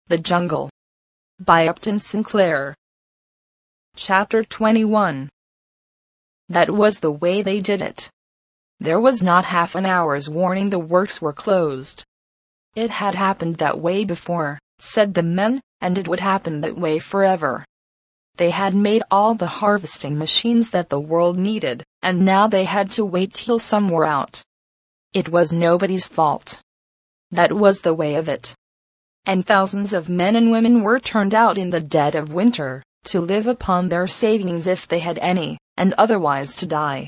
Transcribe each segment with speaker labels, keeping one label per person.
Speaker 1: The Jungle by Upton Sinclair. Chapter 21. That was the way they did it. There was not half an hour's warning the works were closed. It had happened that way before, said the men, and it would happen that way forever. They had made all the harvesting machines that the world needed, and now they had to wait till some were out. It was nobody's fault. That was the way of it. And thousands of men and women were turned out in the dead of winter, to live upon their savings if they had any, and otherwise to die.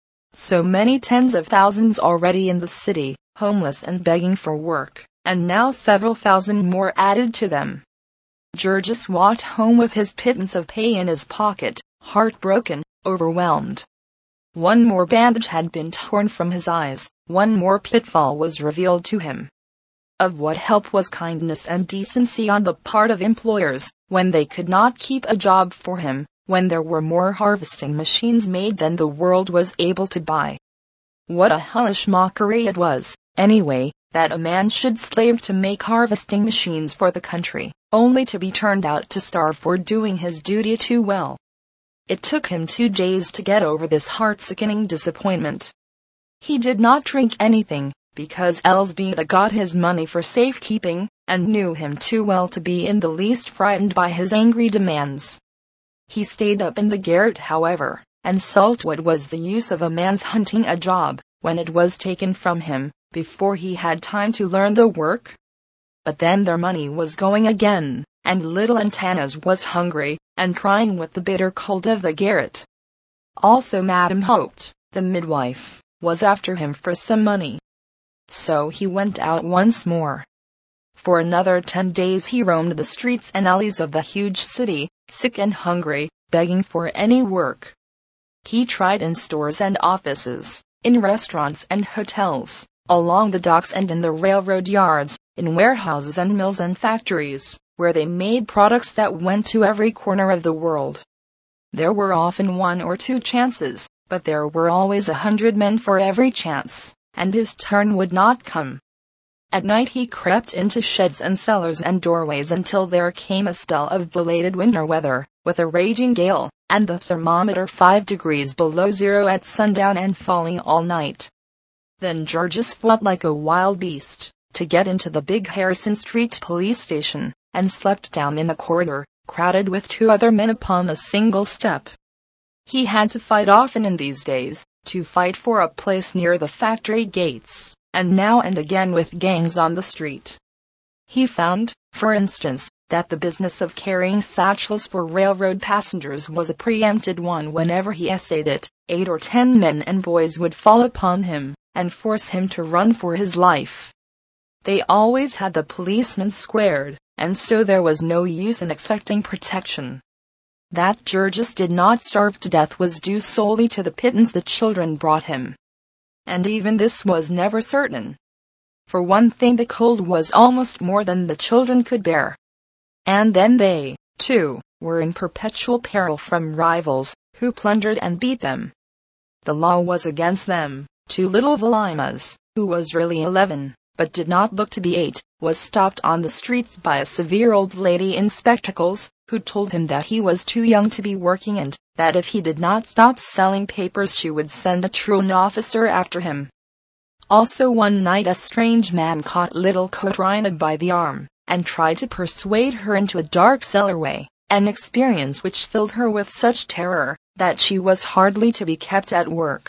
Speaker 1: So many tens of thousands already in the city, homeless and begging for work, and now several thousand more added to them. Georges walked home with his pittance of pay in his pocket, heartbroken, overwhelmed. One more bandage had been torn from his eyes, one more pitfall was revealed to him. Of what help was kindness and decency on the part of employers, when they could not keep a job for him, when there were more harvesting machines made than the world was able to buy? What a hellish mockery it was, anyway, that a man should slave to make harvesting machines for the country, only to be turned out to starve for doing his duty too well. It took him 2 days to get over this heart-sickening disappointment. He did not drink anything, because Elsbeta got his money for safekeeping, and knew him too well to be in the least frightened by his angry demands. He stayed up in the garret, however, and sulked. What was the use of a man's hunting a job, when it was taken from him, before he had time to learn the work? But then their money was going again, and little Antanas was hungry, and crying with the bitter cold of the garret. Also Madame Hoped, the midwife, was after him for some money. So he went out once more. For another 10 days he roamed the streets and alleys of the huge city, sick and hungry, begging for any work. He tried in stores and offices, in restaurants and hotels, along the docks and in the railroad yards, in warehouses and mills and factories, where they made products that went to every corner of the world. There were often 1 or 2 chances, but there were always 100 men for every chance, and his turn would not come. At night he crept into sheds and cellars and doorways until there came a spell of belated winter weather, with a raging gale, and the thermometer 5 degrees below zero at sundown and falling all night. Then Georges fought like a wild beast, to get into the big Harrison Street police station, and slept down in a corridor, crowded with 2 other men upon a single step. He had to fight often in these days, to fight for a place near the factory gates, and now and again with gangs on the street. He found, for instance, that the business of carrying satchels for railroad passengers was a preempted one. Whenever he essayed it, 8 or 10 men and boys would fall upon him, and force him to run for his life. They always had the policemen squared, and so there was no use in expecting protection. That Georges did not starve to death was due solely to the pittance the children brought him. And even this was never certain. For one thing, the cold was almost more than the children could bear. And then they, too, were in perpetual peril from rivals, who plundered and beat them. The law was against them. 2 little Valimas, who was really 11, but did not look to be 8, was stopped on the streets by a severe old lady in spectacles, who told him that he was too young to be working and that if he did not stop selling papers she would send a truant officer after him. Also one night a strange man caught little Katrina by the arm, and tried to persuade her into a dark cellarway, an experience which filled her with such terror, that she was hardly to be kept at work.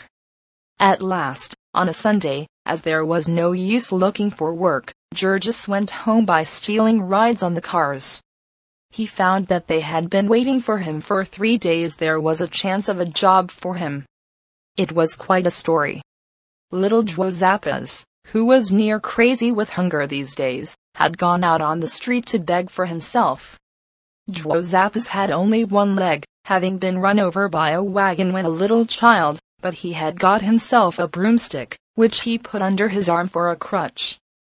Speaker 1: At last, on a Sunday, as there was no use looking for work, Georges went home by stealing rides on the cars. He found that they had been waiting for him for 3 days. There was a chance of a job for him. It was quite a story. Little Jozapas, who was near crazy with hunger these days, had gone out on the street to beg for himself. Jozapas had only 1 leg, having been run over by a wagon when a little child, but he had got himself a broomstick, which he put under his arm for a crutch.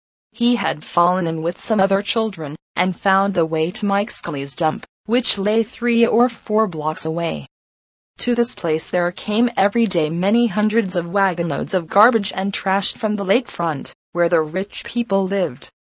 Speaker 1: He had fallen in with some other children, and found the way to Mike Scully's dump, which lay 3 or 4 blocks away. To this place there came every day many hundreds of wagonloads of garbage and trash from the lakefront, where the rich people lived.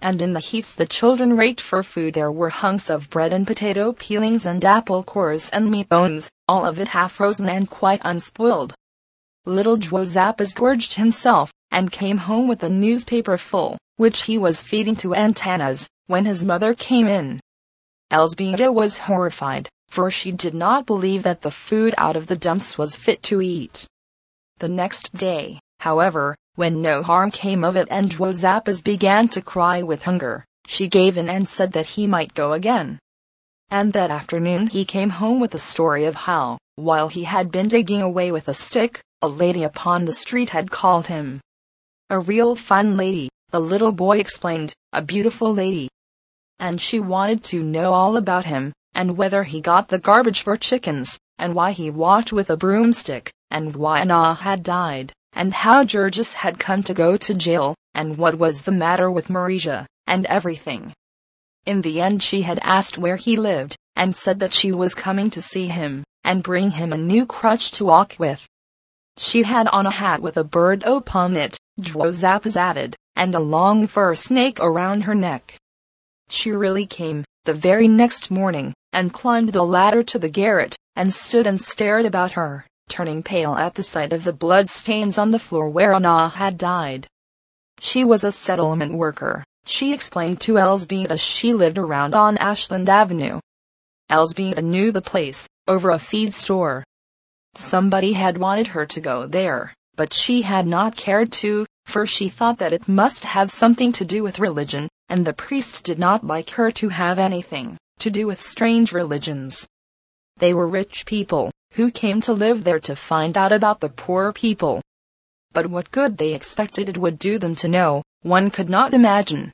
Speaker 1: and in the heaps the children raked for food there were hunks of bread and potato peelings and apple cores and meat bones, all of it half frozen and quite unspoiled. Little Jwozapas gorged himself, and came home with a newspaper full, which he was feeding to Aunt Anna's, when his mother came in. Elzbieta was horrified, for she did not believe that the food out of the dumps was fit to eat. The next day, however, when no harm came of it and Jwozapas began to cry with hunger, she gave in and said that he might go again. And that afternoon he came home with a story of how, while he had been digging away with a stick, a lady upon the street had called him. A real fine lady, the little boy explained, a beautiful lady. And she wanted to know all about him, and whether he got the garbage for chickens, and why he walked with a broomstick, and why Anna had died, and how Georges had come to go to jail, and what was the matter with Marija, and everything. In the end she had asked where he lived, and said that she was coming to see him, and bring him a new crutch to walk with. She had on a hat with a bird upon it, Jwozapas added, and a long fur snake around her neck. She really came, the very next morning, and climbed the ladder to the garret, and stood and stared about her, turning pale at the sight of the blood stains on the floor where Anna had died. She was a settlement worker, she explained to Elzbieta. She lived around on Ashland Avenue. Elzbieta knew the place, over a feed store. Somebody had wanted her to go there, but she had not cared to, for she thought that it must have something to do with religion, and the priest did not like her to have anything to do with strange religions. They were rich people, who came to live there to find out about the poor people. But what good they expected it would do them to know, one could not imagine.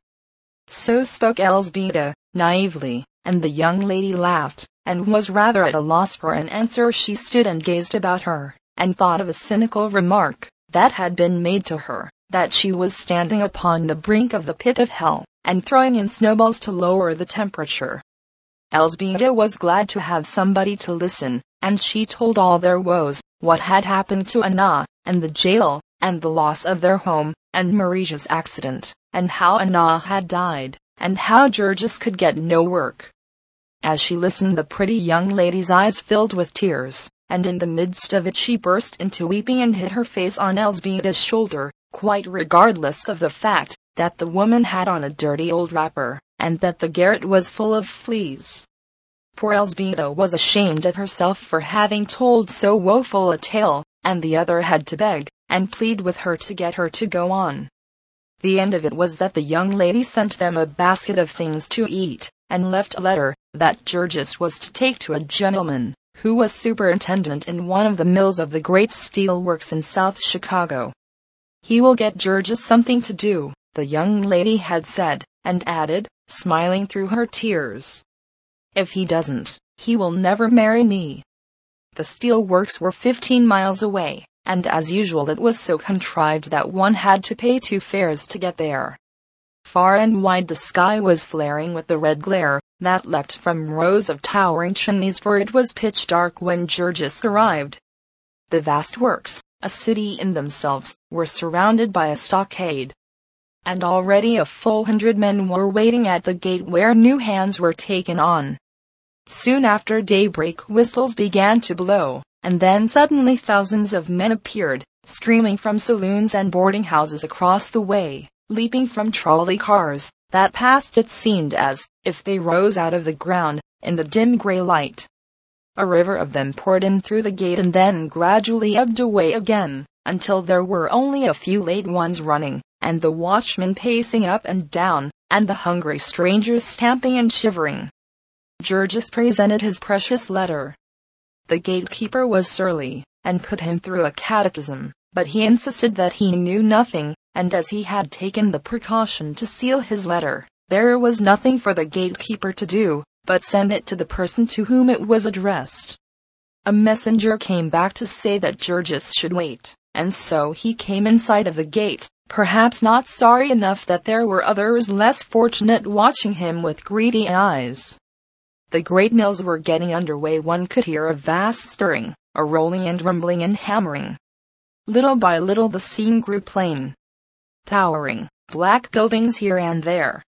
Speaker 1: So spoke Elzbieta, naively, and the young lady laughed, and was rather at a loss for an answer. She stood and gazed about her, and thought of a cynical remark that had been made to her, that she was standing upon the brink of the pit of hell, and throwing in snowballs to lower the temperature. Elzbieta was glad to have somebody to listen, and she told all their woes, what had happened to Anna, and the jail, and the loss of their home, and Marija's accident, and how Anna had died, and how Georges could get no work. As she listened the pretty young lady's eyes filled with tears, and in the midst of it she burst into weeping and hid her face on Elzbieta's shoulder, quite regardless of the fact that the woman had on a dirty old wrapper, and that the garret was full of fleas. Poor Elzbieta was ashamed of herself for having told so woeful a tale, and the other had to beg and plead with her to get her to go on. The end of it was that the young lady sent them a basket of things to eat, and left a letter that Georges was to take to a gentleman who was superintendent in one of the mills of the great steel works in South Chicago. He will get Georges something to do, the young lady had said, and added, smiling through her tears, if he doesn't, he will never marry me. The steel works were 15 miles away, and as usual it was so contrived that one had to pay 2 fares to get there. Far and wide the sky was flaring with the red glare that leapt from rows of towering chimneys, for it was pitch dark when Georges arrived. The vast works, a city in themselves, were surrounded by a stockade, and already a full 100 men were waiting at the gate where new hands were taken on. Soon after daybreak whistles began to blow, and then suddenly thousands of men appeared, streaming from saloons and boarding houses across the way, leaping from trolley cars that passed. It seemed as if they rose out of the ground in the dim gray light. A river of them poured in through the gate and then gradually ebbed away again, until there were only a few late ones running, and the watchmen pacing up and down, and the hungry strangers stamping and shivering. Georges presented his precious letter. The gatekeeper was surly, and put him through a catechism, but he insisted that he knew nothing, and as he had taken the precaution to seal his letter, there was nothing for the gatekeeper to do but send it to the person to whom it was addressed. A messenger came back to say that Georges should wait, and so he came inside of the gate, perhaps not sorry enough that there were others less fortunate watching him with greedy eyes. The great mills were getting underway. One could hear a vast stirring, a rolling and rumbling and hammering. Little by little the scene grew plain. Towering, black buildings here and there,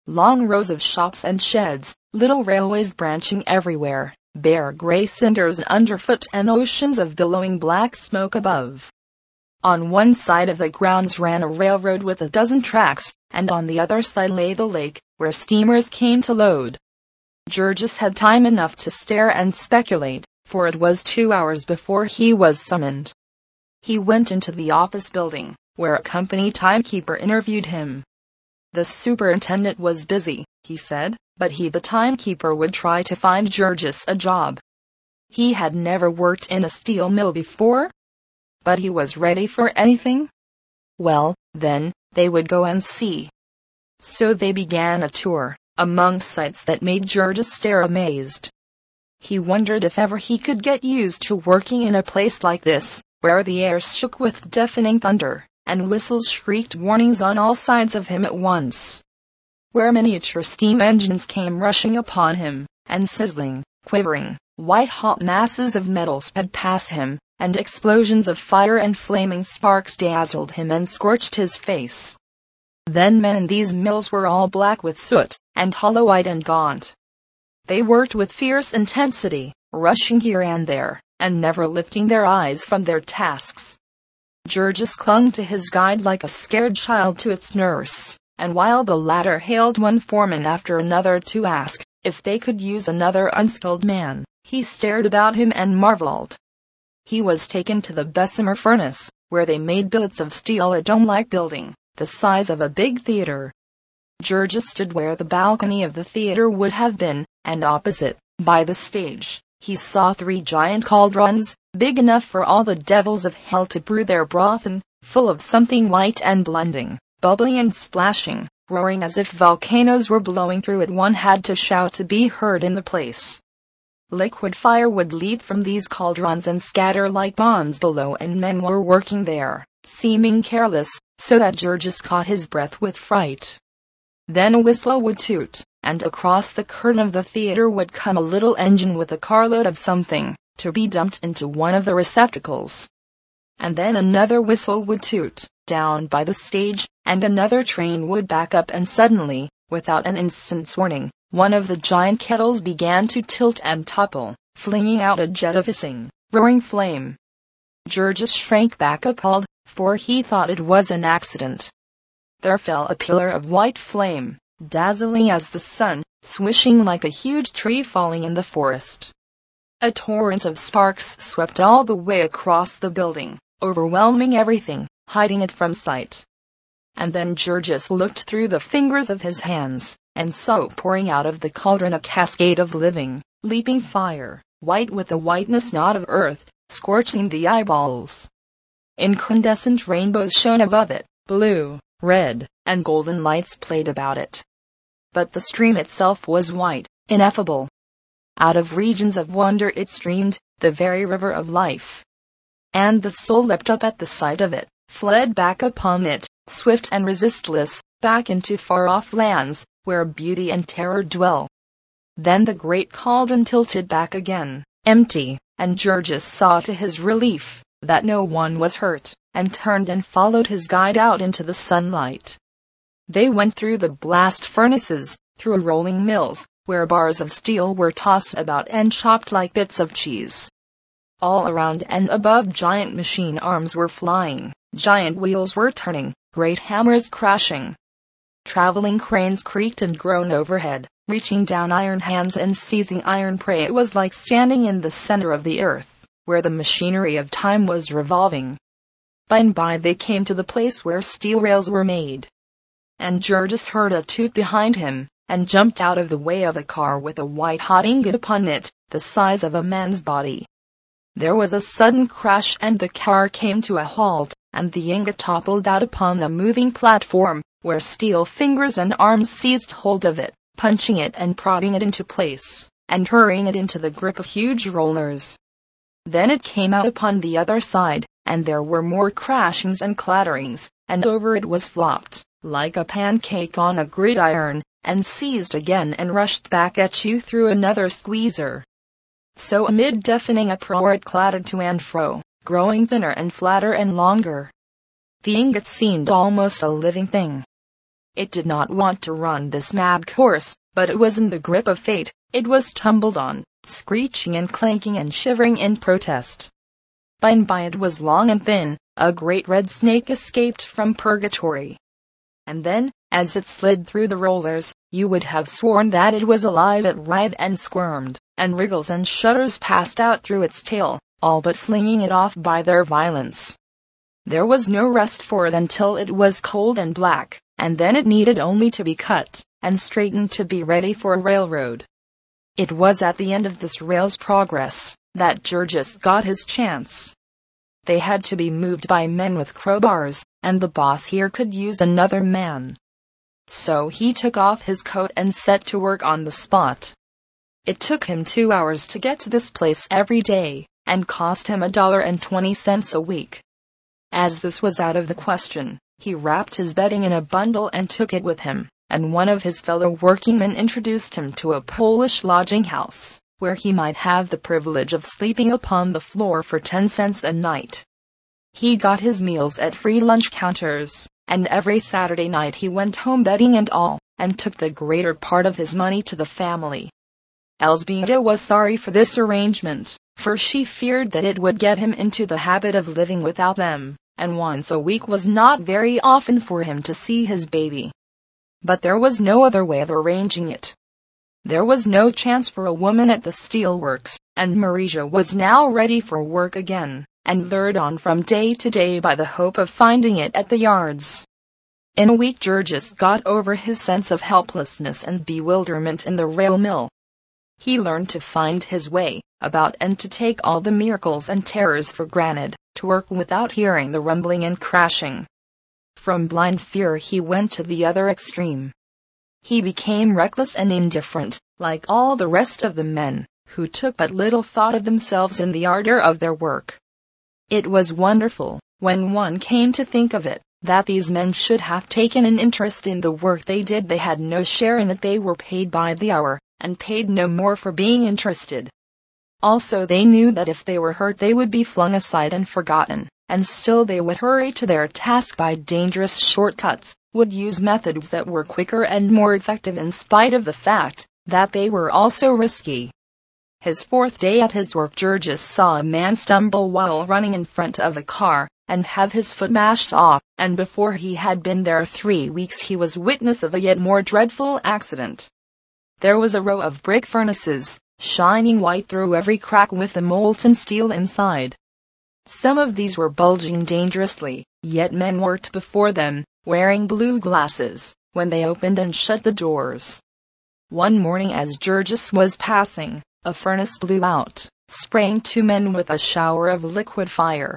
Speaker 1: Long rows of shops and sheds, little railways branching everywhere, bare gray cinders underfoot and oceans of billowing black smoke above. On one side of the grounds ran a railroad with a dozen tracks, and on the other side lay the lake, where steamers came to load. Georges had time enough to stare and speculate, for it was 2 hours before he was summoned. He went into the office building, where a company timekeeper interviewed him. The superintendent was busy, he said, but the timekeeper would try to find Georges a job. He had never worked in a steel mill before, but he was ready for anything. Well, then, they would go and see. So they began a tour, among sights that made Georges stare amazed. He wondered if ever he could get used to working in a place like this, where the air shook with deafening thunder, and whistles shrieked warnings on all sides of him at once. Where miniature steam engines came rushing upon him, and sizzling, quivering, white-hot masses of metal sped past him, and explosions of fire and flaming sparks dazzled him and scorched his face. Then men in these mills were all black with soot, and hollow-eyed and gaunt. They worked with fierce intensity, rushing here and there, and never lifting their eyes from their tasks. Georges clung to his guide like a scared child to its nurse, and while the latter hailed one foreman after another to ask if they could use another unskilled man, he stared about him and marveled. He was taken to the Bessemer furnace, where they made billets of steel, a dome-like building, the size of a big theater. Georges stood where the balcony of the theater would have been, and opposite, by the stage, he saw 3 giant cauldrons, big enough for all the devils of hell to brew their broth in, full of something white and blending, bubbling and splashing, roaring as if volcanoes were blowing through it. One had to shout to be heard in the place. Liquid fire would leap from these cauldrons and scatter like bombs below, and men were working there, seeming careless, so that Georges caught his breath with fright. Then a whistle would toot, and across the curtain of the theater would come a little engine with a carload of something, to be dumped into one of the receptacles. And then another whistle would toot, down by the stage, and another train would back up, and suddenly, without an instant's warning, one of the giant kettles began to tilt and topple, flinging out a jet of hissing, roaring flame. Georges shrank back appalled, for he thought it was an accident. There fell a pillar of white flame, dazzling as the sun, swishing like a huge tree falling in the forest. A torrent of sparks swept all the way across the building, overwhelming everything, hiding it from sight. And then Georges looked through the fingers of his hands, and saw pouring out of the cauldron a cascade of living, leaping fire, white with the whiteness not of earth, scorching the eyeballs. Incandescent rainbows shone above it, blue, red, and golden lights played about it. But the stream itself was white, ineffable. Out of regions of wonder it streamed, the very river of life. And the soul leapt up at the sight of it, fled back upon it, swift and resistless, back into far-off lands, where beauty and terror dwell. Then the great cauldron tilted back again, empty, and Georges saw to his relief that no one was hurt, and turned and followed his guide out into the sunlight. They went through the blast furnaces, through rolling mills, where bars of steel were tossed about and chopped like bits of cheese. All around and above giant machine arms were flying, giant wheels were turning, great hammers crashing. Traveling cranes creaked and groaned overhead, reaching down iron hands and seizing iron prey. It was like standing in the center of the earth, where the machinery of time was revolving. By and by they came to the place where steel rails were made. And Georges heard a toot behind him, and jumped out of the way of a car with a white-hot ingot upon it, the size of a man's body. There was a sudden crash, and the car came to a halt, and the ingot toppled out upon a moving platform, where steel fingers and arms seized hold of it, punching it and prodding it into place, and hurrying it into the grip of huge rollers. Then it came out upon the other side, and there were more crashings and clatterings, and over it was flopped, like a pancake on a gridiron, and seized again and rushed back at you through another squeezer. So amid deafening uproar it clattered to and fro, growing thinner and flatter and longer. The ingot seemed almost a living thing. It did not want to run this mad course, but it was in the grip of fate. It was tumbled on, screeching and clanking and shivering in protest. By and by it was long and thin, a great red snake escaped from purgatory. And then, as it slid through the rollers, you would have sworn that it was alive. It writhed and squirmed, and wriggles and shudders passed out through its tail, all but flinging it off by their violence. There was no rest for it until it was cold and black, and then it needed only to be cut and straightened to be ready for a railroad. It was at the end of this rail's progress that Georges got his chance. They had to be moved by men with crowbars, and the boss here could use another man. So he took off his coat and set to work on the spot. It took him 2 hours to get to this place every day, and cost him $1.20 a week. As this was out of the question, he wrapped his bedding in a bundle and took it with him, and one of his fellow workingmen introduced him to a Polish lodging house, where he might have the privilege of sleeping upon the floor for 10 cents a night. He got his meals at free lunch counters, and every Saturday night he went home bedding and all, and took the greater part of his money to the family. Elzbieta was sorry for this arrangement, for she feared that it would get him into the habit of living without them, and once a week was not very often for him to see his baby. But there was no other way of arranging it. There was no chance for a woman at the steelworks, and Marija was now ready for work again, and lured on from day to day by the hope of finding it at the yards. In a week Georges got over his sense of helplessness and bewilderment in the rail mill. He learned to find his way about and to take all the miracles and terrors for granted, to work without hearing the rumbling and crashing. From blind fear he went to the other extreme. He became reckless and indifferent, like all the rest of the men, who took but little thought of themselves in the ardor of their work. It was wonderful, when one came to think of it, that these men should have taken an interest in the work they did. They had no share in it. They were paid by the hour, and paid no more for being interested. Also they knew that if they were hurt they would be flung aside and forgotten, and still they would hurry to their task by dangerous shortcuts, would use methods that were quicker and more effective in spite of the fact that they were also risky. His fourth day at his work, Georges saw a man stumble while running in front of a car, and have his foot mashed off, and before he had been there 3 weeks he was witness of a yet more dreadful accident. There was a row of brick furnaces, shining white through every crack with the molten steel inside. Some of these were bulging dangerously, yet men worked before them, wearing blue glasses, when they opened and shut the doors. One morning as Georges was passing, a furnace blew out, spraying 2 men with a shower of liquid fire.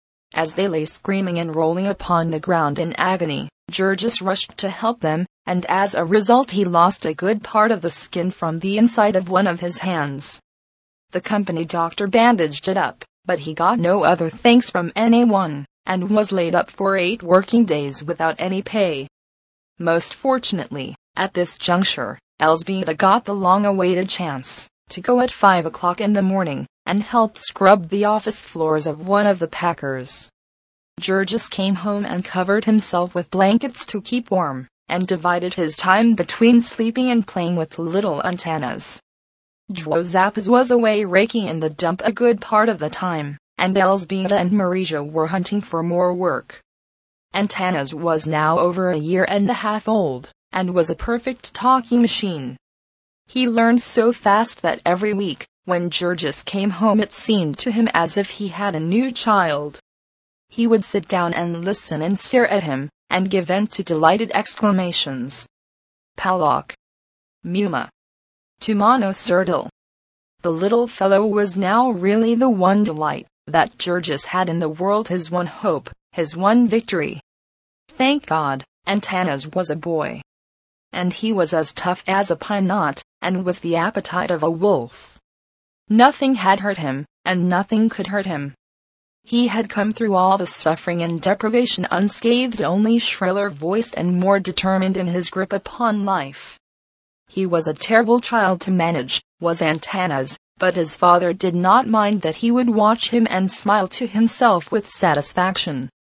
Speaker 1: As they lay screaming and rolling upon the ground in agony, Georges rushed to help them, and as a result he lost a good part of the skin from the inside of one of his hands. The company doctor bandaged it up, but he got no other thanks from anyone, and was laid up for 8 working days without any pay. Most fortunately, at this juncture, Elzbieta got the long-awaited chance to go at 5 o'clock in the morning, and help scrub the office floors of one of the packers. Georges came home and covered himself with blankets to keep warm, and divided his time between sleeping and playing with little Antanas. Josaph was away raking in the dump a good part of the time, and Elzbieta and Marija were hunting for more work. Antanas was now over 1.5 years old, and was a perfect talking machine. He learned so fast that every week, when Georges came home, it seemed to him as if he had a new child. He would sit down and listen and stare at him, and give vent to delighted exclamations. Palak! Muma! Tumano Sertil! The little fellow was now really the one delight that Georges had in the world, his one hope, his one victory. Thank God, Antanas was a boy. And he was as tough as a pine knot, and with the appetite of a wolf. Nothing had hurt him, and nothing could hurt him. He had come through all the suffering and deprivation unscathed, only shriller voiced and more determined in his grip upon life. He was a terrible child to manage, was Antanas, but his father did not mind that. He would watch him and smile to himself with satisfaction.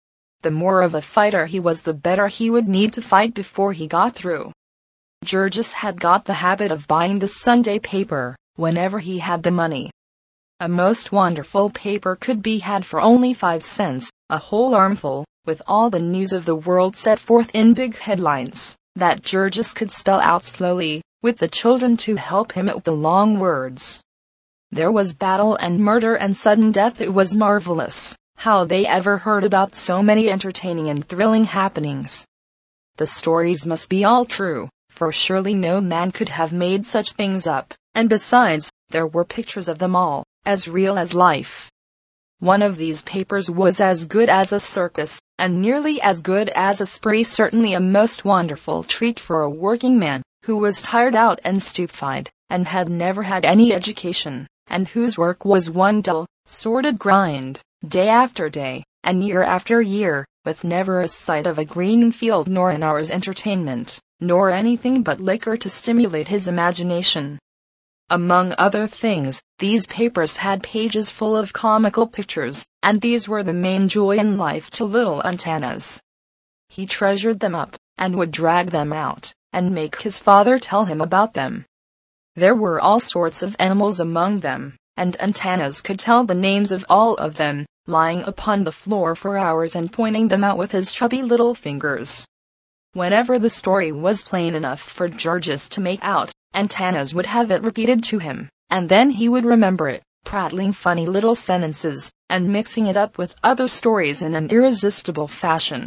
Speaker 1: the more of a fighter he was, the better he would need to fight before he got through. Georges had got the habit of buying the Sunday paper whenever he had the money. A most wonderful paper could be had for only 5 cents, a whole armful, with all the news of the world set forth in big headlines that Georges could spell out slowly, with the children to help him out the long words. There was battle and murder and sudden death. It was marvelous how they ever heard about so many entertaining and thrilling happenings. The stories must be all true, for surely no man could have made such things up, and besides, there were pictures of them all, as real as life. One of these papers was as good as a circus, and nearly as good as a spree, certainly a most wonderful treat for a working man, who was tired out and stupefied, and had never had any education, and whose work was one dull, sordid grind, day after day, and year after year, with never a sight of a green field nor an hour's entertainment, nor anything but liquor to stimulate his imagination. Among other things, these papers had pages full of comical pictures, and these were the main joy in life to little Antanas. He treasured them up, and would drag them out, and make his father tell him about them. There were all sorts of animals among them, and Antanas could tell the names of all of them, lying upon the floor for hours and pointing them out with his chubby little fingers. Whenever the story was plain enough for Georges to make out, Antanas would have it repeated to him, and then he would remember it, prattling funny little sentences, and mixing it up with other stories in an irresistible fashion.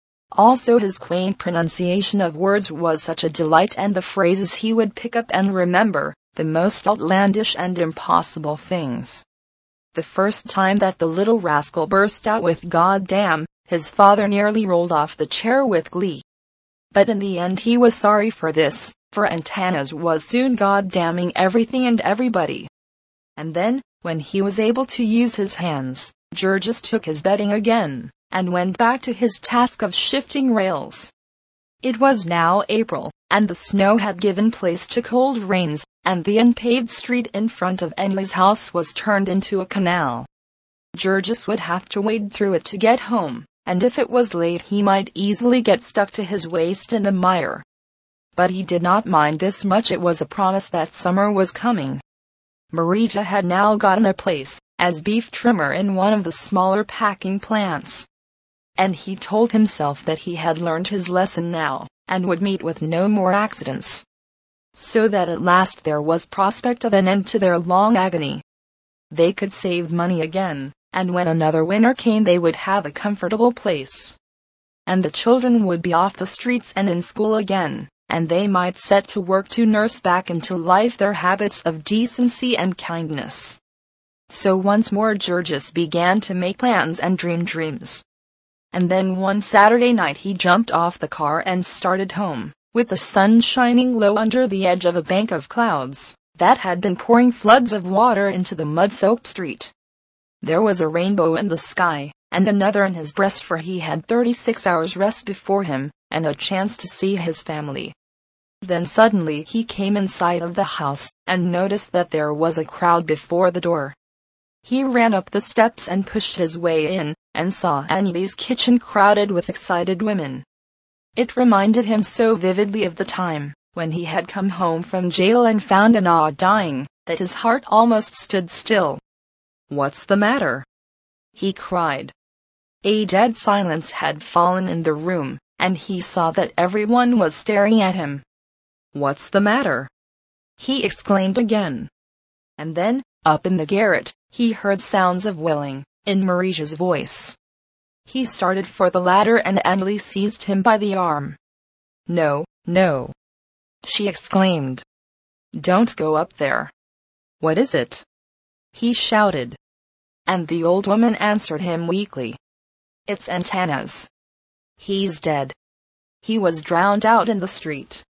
Speaker 1: Also his quaint pronunciation of words was such a delight, and the phrases he would pick up and remember, the most outlandish and impossible things. The first time that the little rascal burst out with "God damn," his father nearly rolled off the chair with glee. But in the end he was sorry for this, for Antanas was soon God-damning everything and everybody. And then, when he was able to use his hands, Georges took his bedding again, and went back to his task of shifting rails. It was now April, and the snow had given place to cold rains, and the unpaved street in front of Emily's house was turned into a canal. Georges would have to wade through it to get home, and if it was late he might easily get stuck to his waist in the mire. But he did not mind this much. It was a promise that summer was coming. Marija had now gotten a place as beef trimmer in one of the smaller packing plants, and he told himself that he had learned his lesson now, and would meet with no more accidents. So that at last there was prospect of an end to their long agony. They could save money again, and when another winter came they would have a comfortable place. And the children would be off the streets and in school again, and they might set to work to nurse back into life their habits of decency and kindness. So once more Georges began to make plans and dream dreams. And then one Saturday night he jumped off the car and started home, with the sun shining low under the edge of a bank of clouds that had been pouring floods of water into the mud-soaked street. There was a rainbow in the sky, and another in his breast, for he had 36 hours rest before him, and a chance to see his family. Then suddenly he came in sight of the house, and noticed that there was a crowd before the door. He ran up the steps and pushed his way in, and saw Annelie's kitchen crowded with excited women. It reminded him so vividly of the time when he had come home from jail and found Anna dying, that his heart almost stood still. "What's the matter?" he cried. A dead silence had fallen in the room, and he saw that everyone was staring at him. "What's the matter?" he exclaimed again. And then, up in the garret, he heard sounds of wailing, in Marija's voice. He started for the ladder, and Annelie seized him by the arm. "No, no," she exclaimed. "Don't go up there." "What is it?" he shouted. And the old woman answered him weakly. "It's Antanas. He's dead. He was drowned out in the street."